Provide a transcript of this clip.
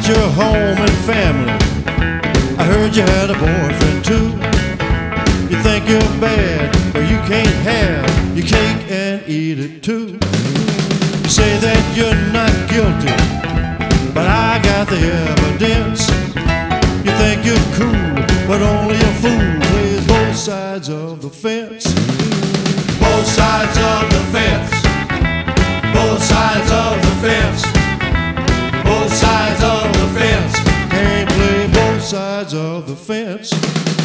your home and family. I heard you had a boyfriend too. You think you're bad, but you can't have your cake and eat it too. You say that you're not guilty, but I got the evidence. You think you're cool, but only a fool plays both sides of the fence. Both sides of the fence. Both sides of the fence. Both sides of the fence. Can't play both sides of the fence.